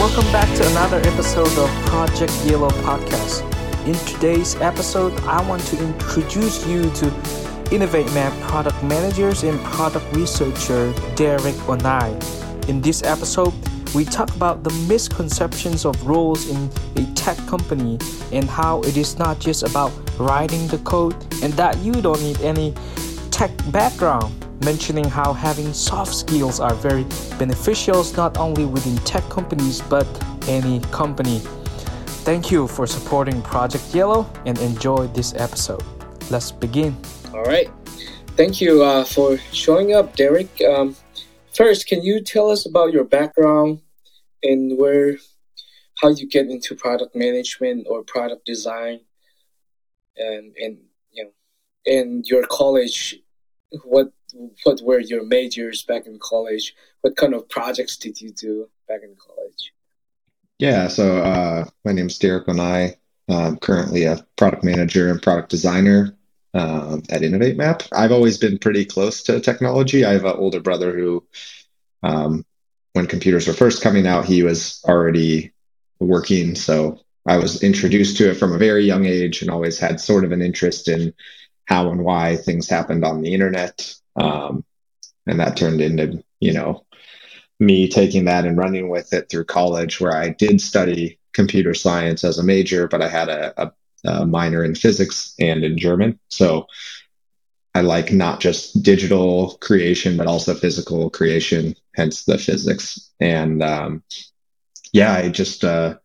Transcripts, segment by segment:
Welcome back to another episode of Project Yellow Podcast. In today's episode, I want to introduce you to Innovate Map product managers and product researcher Derek Onai. In this episode, we talk about the misconceptions of roles in a tech company and how it is not just about writing the code and that you don't need any tech background, mentioning how having soft skills are very beneficial not only within tech companies but any company. Thank you for supporting Project Yellow and enjoy this episode. Let's begin. All right. Thank you for showing up, Derek. First, can you tell us about your background and how you get into product management or product design, and in your college, what were your majors back in college? What kind of projects did you do back in college? Yeah, so my name's Derek Onai. I'm currently a product manager and product designer at Innovate Map. I've always been pretty close to technology. I have an older brother who, when computers were first coming out, he was already working. So I was introduced to it from a very young age and always had sort of an interest in how and why things happened on the internet. And that turned into, me taking that and running with it through college, where I did study computer science as a major, but I had a minor in physics and in German. So I like not just digital creation, but also physical creation, hence the physics. And I just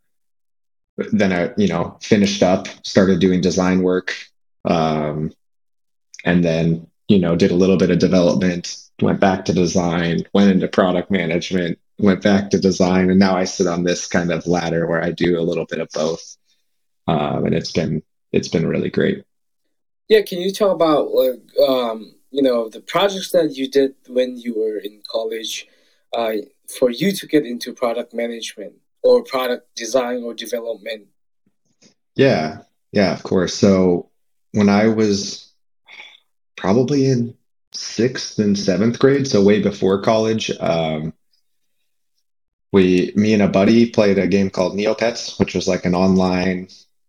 then I finished up, started doing design work, and then did a little bit of development, went back to design, went into product management, went back to design, and now I sit on this kind of ladder where I do a little bit of both, and it's been really great. Yeah, can you talk about the projects that you did when you were in college, for you to get into product management or product design or development? Yeah, of course. So when I was probably in 6th and 7th grade, so way before college, me and a buddy played a game called Neopets, which was like an online,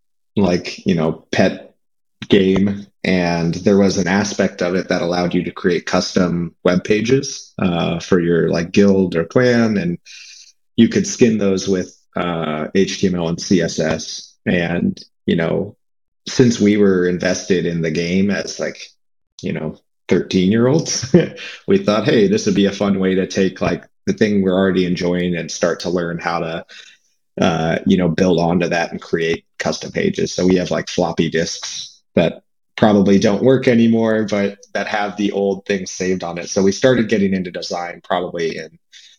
pet game. And there was an aspect of it that allowed you to create custom web pages for your guild or clan, and you could skin those with HTML and CSS. And since we were invested in the game as 13-year-olds, we thought, hey, this would be a fun way to take the thing we're already enjoying and start to learn how to build onto that and create custom pages. So we have floppy disks that probably don't work anymore, but that have the old things saved on it. So we started getting into design probably in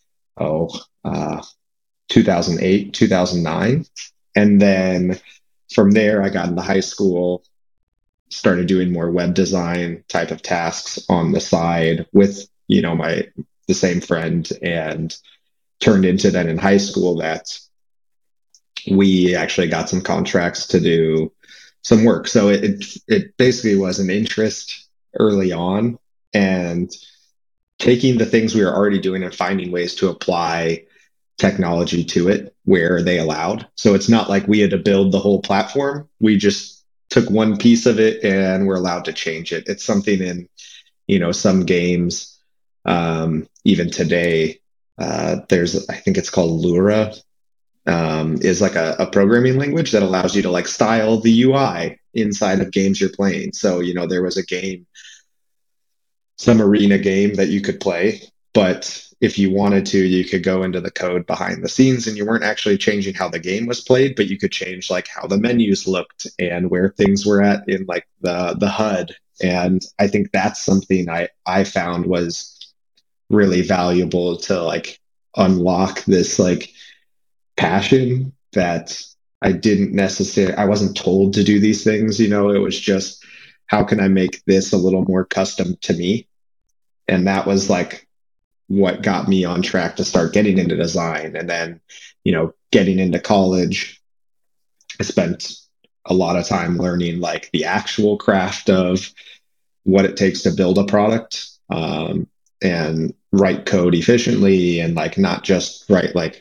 2008, 2009. And then from there, I got into high school, started doing more web design type of tasks on the side with, the same friend, and turned into then in high school that we actually got some contracts to do some work. So it basically was an interest early on, and taking the things we were already doing and finding ways to apply technology to it where they allowed. So it's not like we had to build the whole platform. We just took one piece of it and we're allowed to change it. It's something in, some games, even today, I think it's called Lura, is a programming language that allows you to style the UI inside of games you're playing. So, there was a game, some arena game that you could play, but if you wanted to, you could go into the code behind the scenes, and you weren't actually changing how the game was played, but you could change how the menus looked and where things were at in the HUD. And I think that's something I found was really valuable to unlock this passion that I wasn't told to do these things. It was just, how can I make this a little more custom to me? And that was what got me on track to start getting into design. And then, getting into college, I spent a lot of time learning the actual craft of what it takes to build a product, and write code efficiently, and not just write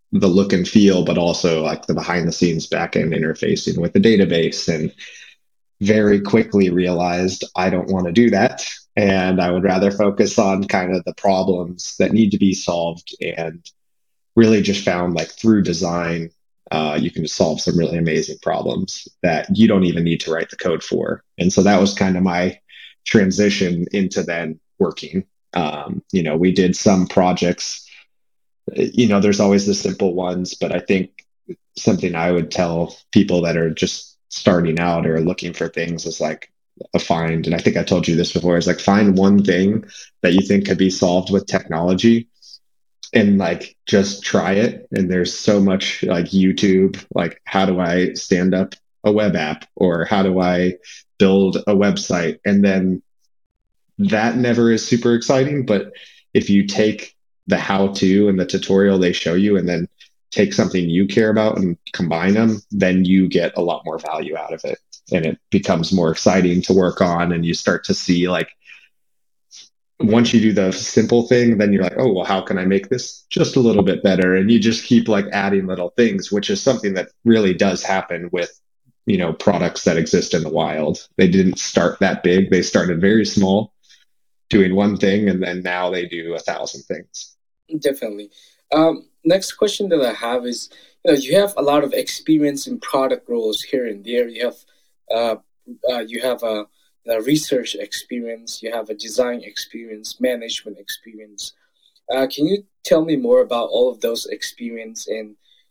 the look and feel, but also like the behind the scenes backend interfacing with the database, and very quickly realized I don't want to do that. And I would rather focus on kind of the problems that need to be solved, and really just found like through design, you can just solve some really amazing problems that you don't even need to write the code for. And so that was kind of my transition into then working. We did some projects, there's always the simple ones, but I think something I would tell people that are just starting out or looking for things is like and I think I told you this before, is like find one thing that you think could be solved with technology and like just try it. And there's so much like YouTube, like how do I stand up a web app, or how do I build a website? And then that never is super exciting. But if you take the how to and the tutorial they show you and then take something you care about and combine them, then you get a lot more value out of it. And it becomes more exciting to work on. And you start to see like, once you do the simple thing, then you're like, oh, well, how can I make this just a little bit better? And you just keep like adding little things, which is something that really does happen with, products that exist in the wild. They didn't start that big. They started very small, doing one thing, and then now they do 1,000 things. Definitely. Next question that I have is, you have a lot of experience in product roles here and there. You have a research experience, you have a design experience, management experience. Can you tell me more about all of those experience, and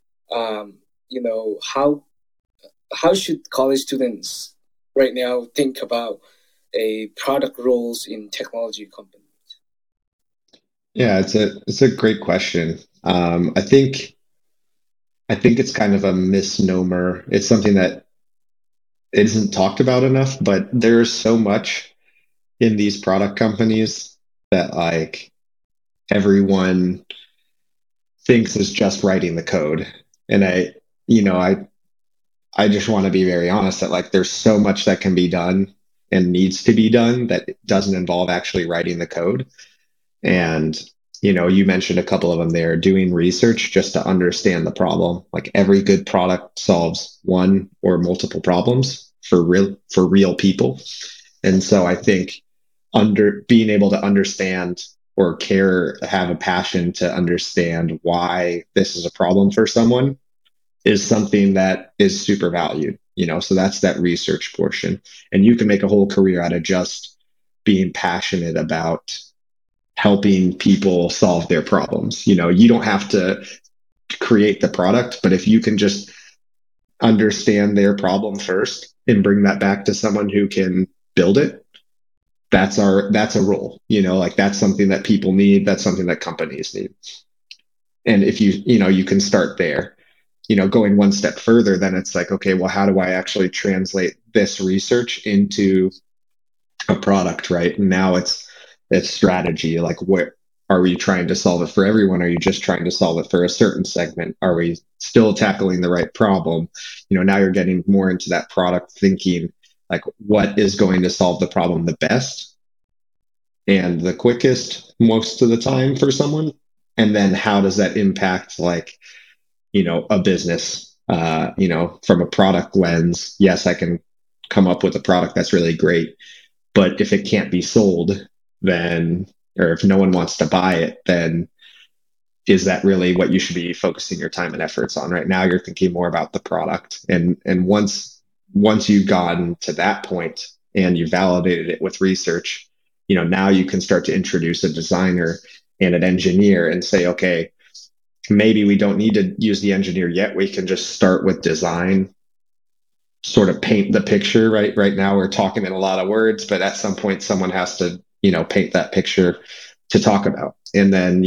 how should college students right now think about a product roles in technology companies? Yeah, it's a great question. I think it's kind of a misnomer. It's something that isn't talked about enough, but there's so much in these product companies that like everyone thinks is just writing the code. And I just want to be very honest that like there's so much that can be done and needs to be done that doesn't involve actually writing the code. And you mentioned a couple of them there, doing research just to understand the problem. Like every good product solves one or multiple problems for real people. And so I think being able to understand or have a passion to understand why this is a problem for someone is something that is super valued, so that's that research portion. And you can make a whole career out of just being passionate about helping people solve their problems. You don't have to create the product, but if you can just understand their problem first and bring that back to someone who can build it, that's a role, like that's something that people need. That's something that companies need. And if you can start there, going one step further, then it's like, okay, well, how do I actually translate this research into a product, right? And now it's strategy. Like, what are we trying to solve it for everyone? Are you just trying to solve it for a certain segment? Are we still tackling the right problem? Now you're getting more into that product thinking, like what is going to solve the problem the best and the quickest most of the time for someone? And then how does that impact like, a business, from a product lens? Yes, I can come up with a product that's really great, but if it can't be sold, then, or if no one wants to buy it, then is that really what you should be focusing your time and efforts on? Right now, you're thinking more about the product. And once you've gotten to that point and you validated it with research, now you can start to introduce a designer and an engineer and say, okay, maybe we don't need to use the engineer yet. We can just start with design, sort of paint the picture. Right now we're talking in a lot of words, but at some point someone has to, paint that picture to talk about. And then,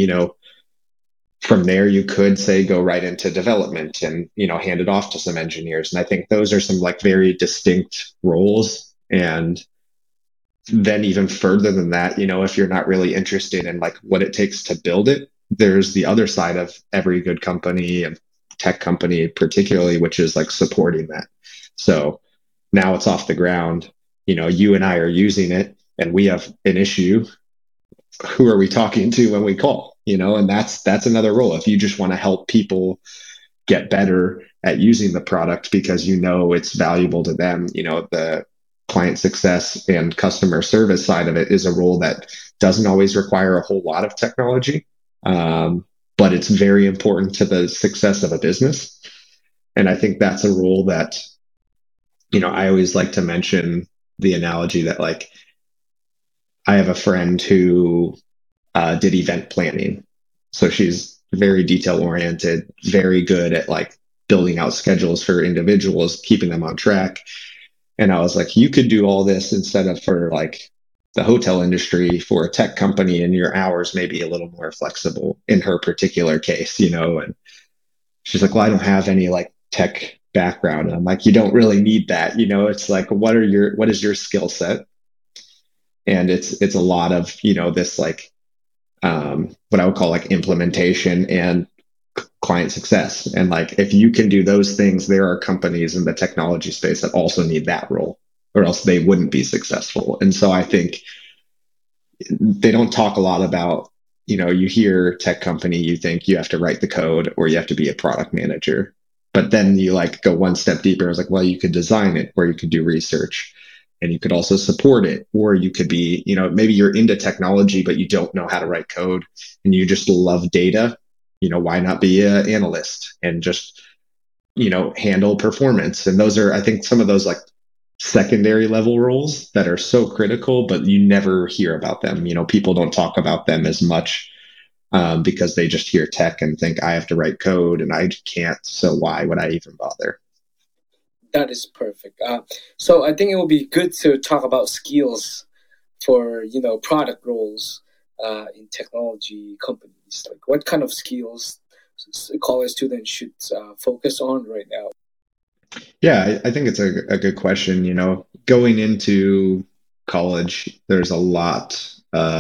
from there you could say, go right into development and, hand it off to some engineers. And I think those are some like very distinct roles. And then even further than that, if you're not really interested in like what it takes to build it, there's the other side of every good company and tech company particularly, which is like supporting that. So now it's off the ground, you and I are using it and we have an issue. Who are we talking to when we call? and that's another role. If you just want to help people get better at using the product because it's valuable to them, the client success and customer service side of it is a role that doesn't always require a whole lot of technology, but it's very important to the success of a business. And I think that's a role that, I always like to mention the analogy that, like, I have a friend who did event planning. So she's very detail oriented, very good at like building out schedules for individuals, keeping them on track. And I was like, you could do all this instead of for like the hotel industry for a tech company, and your hours may be a little more flexible in her particular case, and she's like, well, I don't have any like tech background. And I'm like, you don't really need that. It's like, what is your skill set? And it's a lot of, this like, what I would call like implementation and client success. And like, if you can do those things, there are companies in the technology space that also need that role, or else they wouldn't be successful. And so I think they don't talk a lot about, you hear tech company, you think you have to write the code or you have to be a product manager. But then you like go one step deeper. I was like, well, you could design it, or you could do research, and you could also support it, or you could be, maybe you're into technology, but you don't know how to write code and you just love data. Why not be an analyst and just, handle performance? And those are, I think, some of those like secondary level roles that are so critical, but you never hear about them. People don't talk about them as much because they just hear tech and think I have to write code and I can't. So why would I even bother? That is perfect. So I think it will be good to talk about skills for, product roles in technology companies. Like, what kind of skills college students should focus on right now? Yeah, I think it's a good question. Going into college, there's a lot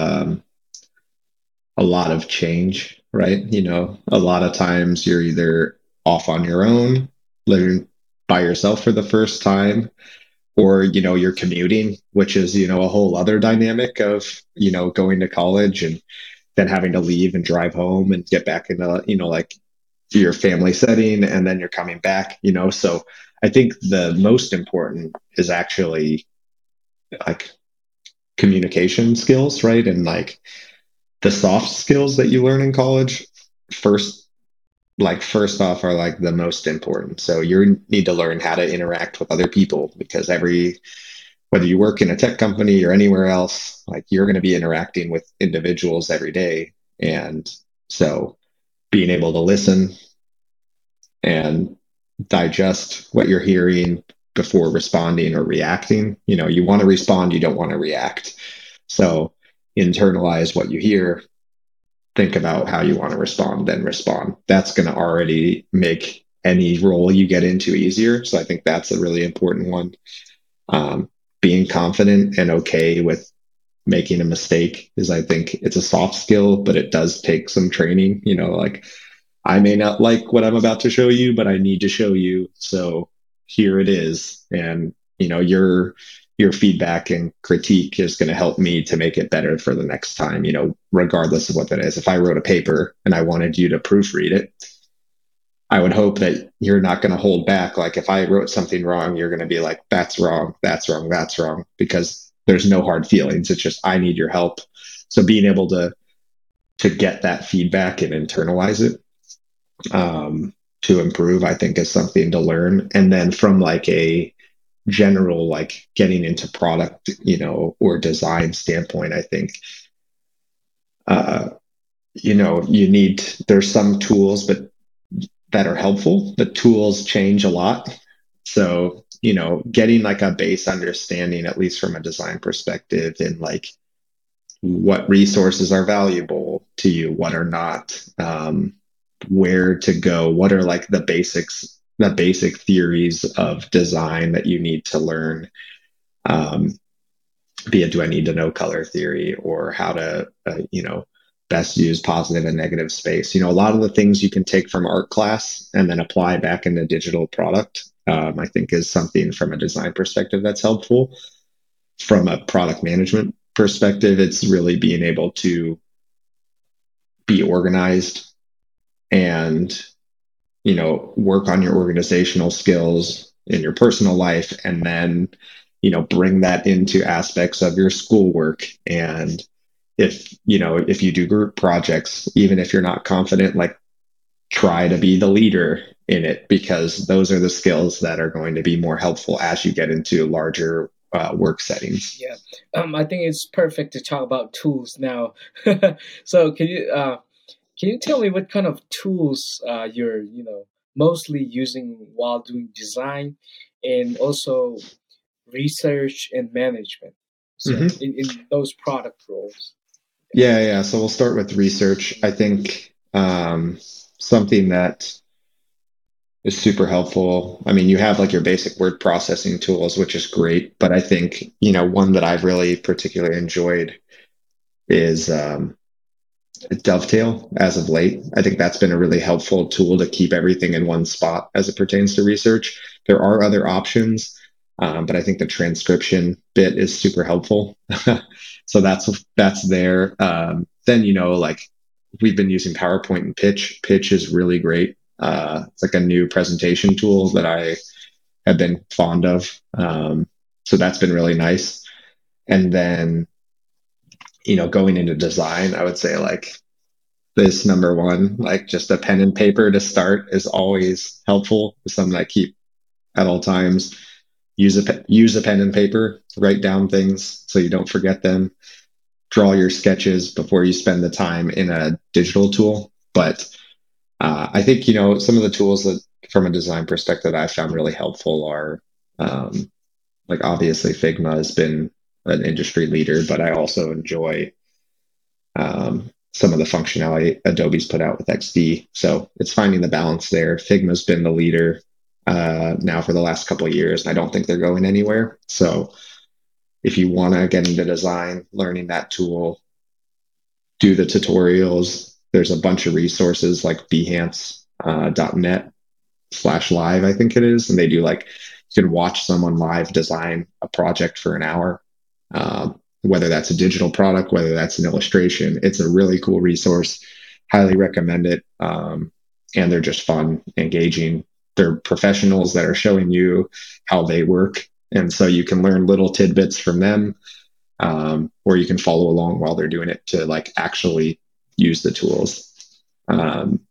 of change, right? A lot of times you're either off on your own, living by yourself for the first time, or you're commuting, which is a whole other dynamic of going to college and then having to leave and drive home and get back into like your family setting, and then you're coming back. So I think the most important is actually like communication skills, right? And like the soft skills that you learn in college first off are like the most important. So you need to learn how to interact with other people, because whether you work in a tech company or anywhere else, like you're going to be interacting with individuals every day. And so being able to listen and digest what you're hearing before responding or reacting. You want to respond, you don't want to react. So internalize what you hear, think about how you want to respond, then respond. That's going to already make any role you get into easier. So I think that's a really important one. Being confident and okay with making a mistake is, I think it's a soft skill, but it does take some training. Like, I may not like what I'm about to show you, but I need to show you. So here it is. And, your feedback and critique is going to help me to make it better for the next time, regardless of what that is. If I wrote a paper and I wanted you to proofread it, I would hope that you're not going to hold back. Like, if I wrote something wrong, you're going to be like, that's wrong, that's wrong, that's wrong, because there's no hard feelings. It's just, I need your help. So being able to get that feedback and internalize it to improve, I think, is something to learn. And then from like a general, like getting into product, or design standpoint, I think, there's some tools, but that are helpful. The tools change a lot. So, getting like a base understanding, at least from a design perspective, in like what resources are valuable to you, what are not, where to go, what are like the basic theories of design that you need to learn. Be it, do I need to know color theory, or how to, best use positive and negative space? A lot of the things you can take from art class and then apply back into digital product, I think is something from a design perspective that's helpful. From a product management perspective, it's really being able to be organized and, work on your organizational skills in your personal life, and then, bring that into aspects of your schoolwork. And if you do group projects, even if you're not confident, like try to be the leader in it, because those are the skills that are going to be more helpful as you get into larger work settings. Yeah, I think it's perfect to talk about tools now. So can you tell me what kind of tools you're mostly using while doing design and also research and management? So Mm-hmm. in those product roles. Yeah. So we'll start with research. I think something that is super helpful. I mean, you have like your basic word processing tools, which is great, but I think, one that I've really particularly enjoyed is Dovetail as of late. I think that's been a really helpful tool to keep everything in one spot as it pertains to research. There are other options, but I think the transcription bit is super helpful. So that's there. Then, like we've been using PowerPoint and Pitch. Pitch is really great. It's like a new presentation tool that I have been fond of. So that's been really nice. And then, going into design, I would say like this number one, like just a pen and paper to start is always helpful. It's something I keep at all times. Use a pen and paper, write down things so you don't forget them. Draw your sketches before you spend the time in a digital tool. But I think, some of the tools that from a design perspective I found really helpful are like obviously Figma has been an industry leader, but I also enjoy some of the functionality Adobe's put out with XD. So it's finding the balance there. Figma's been the leader now for the last couple of years, and I don't think they're going anywhere. So if you want to get into design, learning that tool, do the tutorials. There's a bunch of resources like behance.net/live, I think it is. And they do like, you can watch someone live design a project for an hour, whether that's a digital product, whether that's an illustration. It's a really cool resource. Highly recommend it. And they're just fun, engaging. They're professionals that are showing you how they work. And so you can learn little tidbits from them, or you can follow along while they're doing it to like actually use the tools. And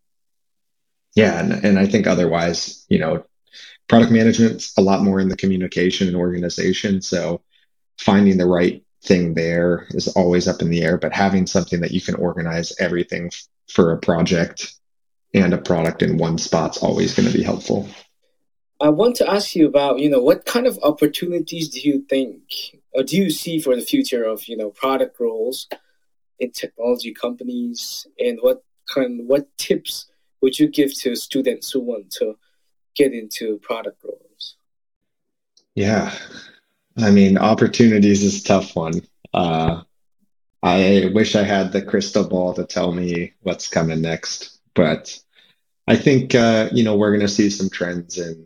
I think otherwise, product management's a lot more in the communication and organization. So finding the right thing there is always up in the air, but having something that you can organize everything for a project and a product in one spot's always going to be helpful. I want to ask you about, what kind of opportunities do you think, or do you see for the future of, product roles in technology companies, and what tips would you give to students who want to get into product roles? Yeah, I mean, opportunities is a tough one. I wish I had the crystal ball to tell me what's coming next, but I think, we're going to see some trends in,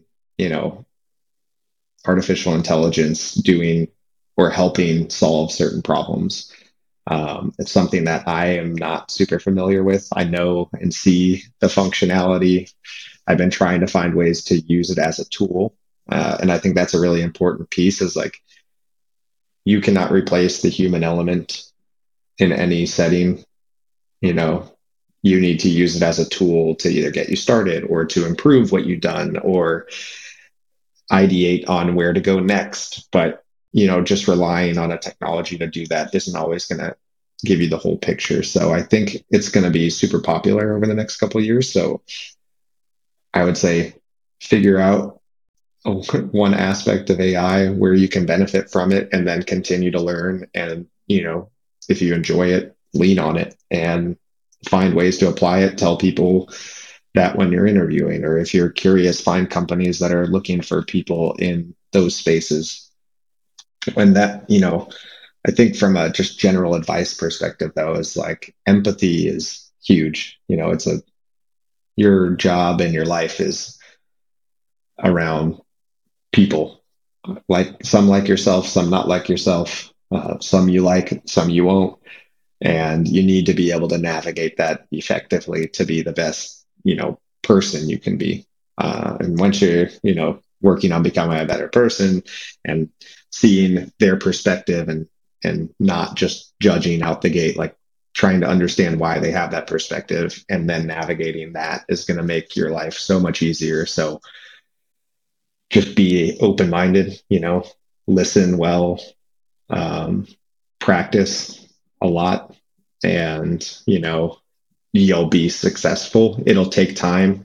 artificial intelligence doing or helping solve certain problems. It's something that I am not super familiar with. I know and see the functionality. I've been trying to find ways to use it as a tool. And I think that's a really important piece is like, you cannot replace the human element in any setting. You need to use it as a tool to either get you started or to improve what you've done or ideate on where to go next. But, just relying on a technology to do that isn't always going to give you the whole picture. So I think it's going to be super popular over the next couple of years. So I would say figure out one aspect of AI where you can benefit from it and then continue to learn. And, if you enjoy it, lean on it and find ways to apply it. Tell people that when you're interviewing, or if you're curious, find companies that are looking for people in those spaces. And that, I think from a just general advice perspective, though, is like empathy is huge. Your job and your life is around people, like some like yourself, some not like yourself, some you like, some you won't. And you need to be able to navigate that effectively to be the best, person you can be. And once you're, working on becoming a better person and seeing their perspective and not just judging out the gate, like trying to understand why they have that perspective and then navigating that is going to make your life so much easier. So just be open-minded, listen well, practice a lot, and, you'll be successful. It'll take time.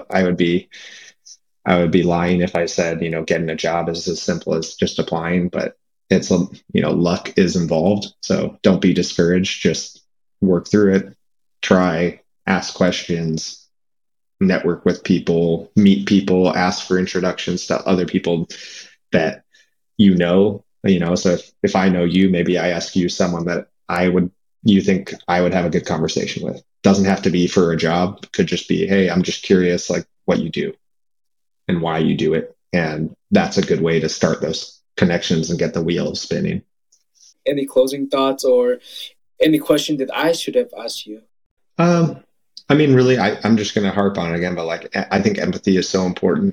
I would be lying if I said, getting a job is as simple as just applying, but it's, luck is involved. So don't be discouraged. Just work through it, try, ask questions, network with people, meet people, ask for introductions to other people that so if I know you, maybe I ask you someone that you think I would have a good conversation with. Doesn't have to be for a job. Could just be, hey, I'm just curious, like what you do and why you do it. And that's a good way to start those connections and get the wheels spinning. Any closing thoughts or any question that I should have asked you? Really, I'm just going to harp on it again, but like, I think empathy is so important.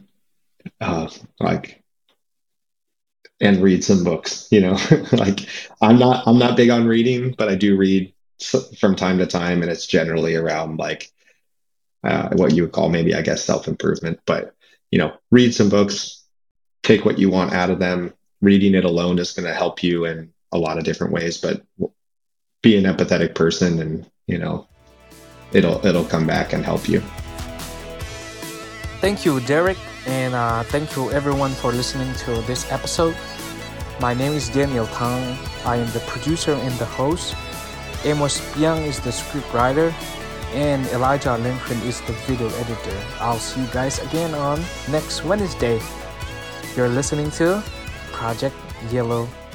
And read some books, like I'm not big on reading, but I do read from time to time. And it's generally around like, what you would call maybe, I guess, self-improvement, but, read some books, take what you want out of them. Reading it alone is going to help you in a lot of different ways, but be an empathetic person and, it'll come back and help you. Thank you, Derek, and thank you everyone for listening to this episode. My name is Daniel Tang. I am the producer and the host. Amos Piang is the script writer, and Elijah Lindgren is the video editor. I'll see you guys again on next Wednesday. You're listening to Project Yellow